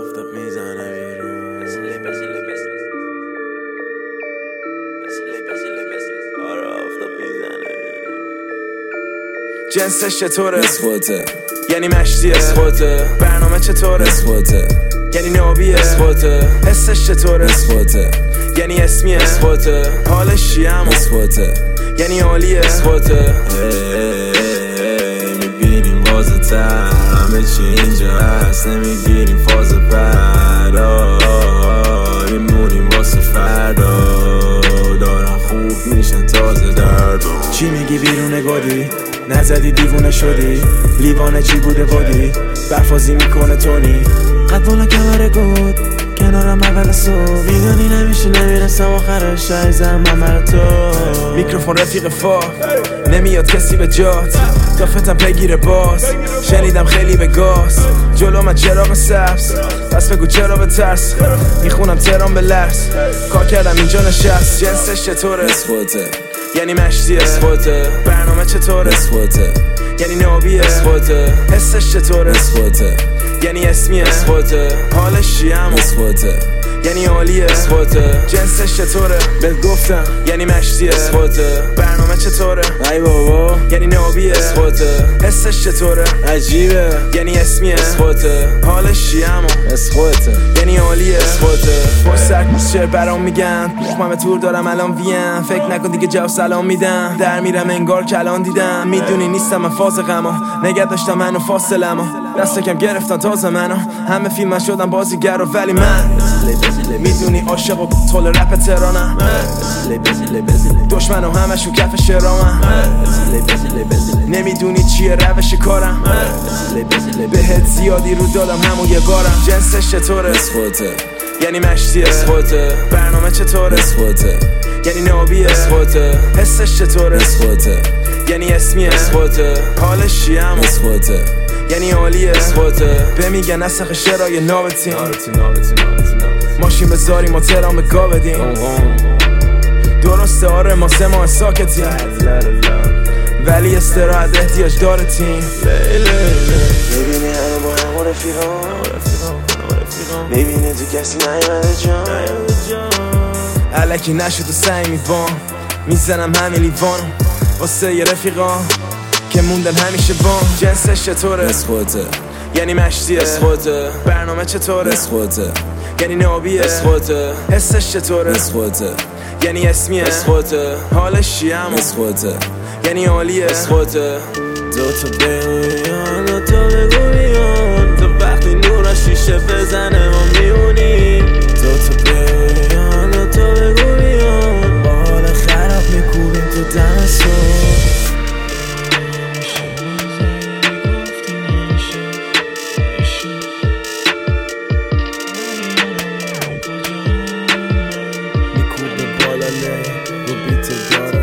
آفتاب میزنه بیرون آره آفتاب میزنه بیرون جنسش چطوره؟ اسخوته یعنی مشتیه اسخوته برنامه چطوره؟ اسخوته یعنی نابیه اسخوته حسش چطوره؟ اسخوته یعنی اسمیه اسخوته حالش چیه اما اسخوته یعنی عالیه اسخوته میبینیم بازه تر همه چی اینجا هست نمیگیریم فاز بعد میمونیم واسه فردا دارن خوب میشن تازه درد چی میگی بیرون گادی؟ نزدی دیوونه شدی؟ لیوانه چی بوده بادی؟ برفازی میکنه تونی قد بالا کمره گود کنارم اول صبح میدونی نمیشه نمیرسم آخرش عیزم من تو میکروفون رفیق فا نمیاد کسی به جات دافتم بگیره باز شنیدم خیلی به گاز جلو من چراغ سبز پس بگو چرا به ترس میخونم ترام به لرز کار کردم اینجا نشست جنسش چطوره؟ اسخوته یعنی مشتیه اسخوته برنامه چطوره؟ اسخوته یعنی نابیه اسخوته حسش چطوره؟ اسخوته یعنی اسمیه اسخوته حالش چیه اما اسخوته یعنی عالیه اسخوته جنسش چطوره؟ بهت گفتم یعنی مشتیه اسخوته برنامه چطوره؟ ای بابا یعنی نابیه اسخوته حسش چطوره؟ عجیبه یعنی اسمیه اسخوته حالش چیه اما اسخوته یعنی عالیه اسخوته پشت سرکوز چه برام میگن من تور دارم الان ویم فکر نکن دیگه جواب سلام میدم در میرم انگار کلان دیدم میدونی نیستم من فاز غما نگه داشتم منو فاصلمو دست کم گرفتن تازه منو همه فیلم شدم بازیگر ولی من میدونی عاشق و طول رپ تهرانم دشمن و همشون کف شرامم نمیدونی چیه روش کارم بهت زیادی رو دادم همون یه بارم جنسش چطوره؟ اسخوته یعنی مشتیه اسخوته برنامه چطوره؟ اسخوته یعنی نابیه اسخوته حسش چطوره؟ اسخوته یعنی اسمیه اسخوته حالش چیه اما اسخوته یعنی عالیه اسخوته به میگن نسخ شرای نابتیم ماشین بذاریم و تهران به گا بدیم درسته آره ما 3 ماه ساکتیم ولی استراحت احتیاج داره تیم میبینی همه با همون رفیقان میبینی تو کسی نیومده جان علکی نشد و سعی میبان میزنم همین لیوان واسه یه رفیقان که موندن همیشه بان جنسش چطوره؟ اسخوته یعنی مشتیه اسخوته برنامه چطوره؟ اسخوته یعنی نابیه اسخوته حسش چطوره؟ اسخوته یعنی اسمیه اسخوته حالش چیه اما اسخوته یعنی عالیه اسخوته دوتا بگویان دوتا بگویان تو وقتی نور شیشه بزنه ما میمونیم دوتا بگویان دوتا بگویان با حال خراب میکوبیم تو دم صبح میکوبه بالا لی رو بیت داره